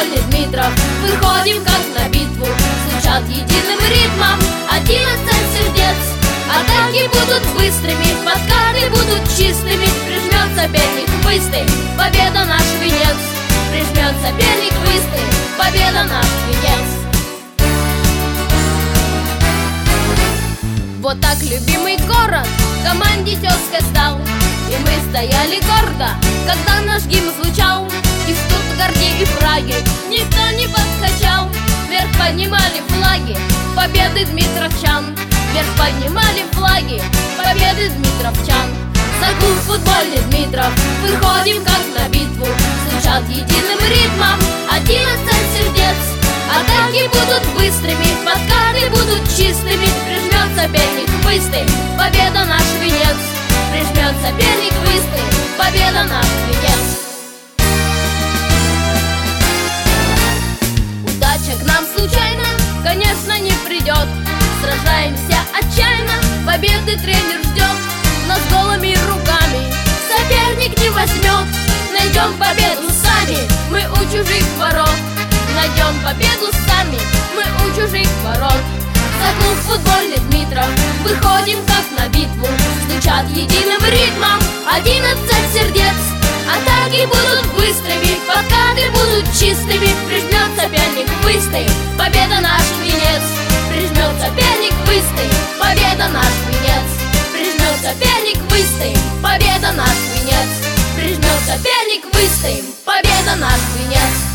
футбольный Дмитров. Выходим как на битву, звучат единым ритмом 11 сердец. Атаки будут быстрыми, подкаты будут чистыми. Прижмет соперник выстоит, победа наш венец. Прижмет соперник выстоит, победа наш венец. Вот так любимый город команде тезкой стал. И мы стояли гордо, когда наш гимн звучал. И в Штутгарте, и в Праге никто не подскочал. Вверх поднимали флаги победы дмитровчан. Вверх поднимали флаги победы дмитровчан. За клуб футбольный Дмитров выходим как на битву, звучат единым ритмом 11 сердец. Атаки будут быстрыми, подкаты будут чистыми. Прижмет соперник выстоит, победа наш венец. Прижмет соперник выстоит, победа наш венец. Удача к нам случайно, конечно, не придет. Сражаемся отчаянно, победы тренер ждет. Но с голыми руками соперник не возьмет. Найдем победу сами, мы у чужих ворот. Найдем победу сами, мы у чужих ворот. За клуб футбольный Дмитров выходим как на битву, звучат единым ритмом 11 сердец. Атаки будут быстрыми, подкаты будут чистыми. Прижмет соперник выстоит, победа наш венец. Прижмет соперник выстоит, победа наш венец. Прижмет соперник выстоит, победа наш венец. Прижмет соперник выстоит, победа наш венец.